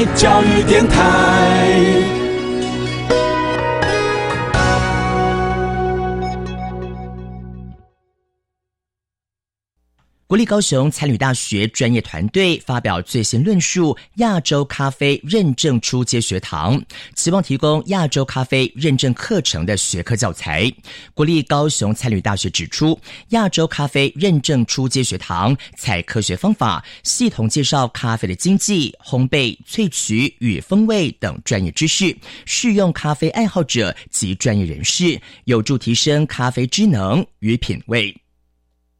教育电台。 国立高雄餐旅大学专业团队发表最新论述亚洲咖啡认证初阶学堂，期望提供亚洲咖啡认证课程的学科教材。国立高雄餐旅大学指出，亚洲咖啡认证初阶学堂采科学方法，系统介绍咖啡的经济、烘焙、萃取与风味等专业知识，适用咖啡爱好者及专业人士，有助提升咖啡知能与品味。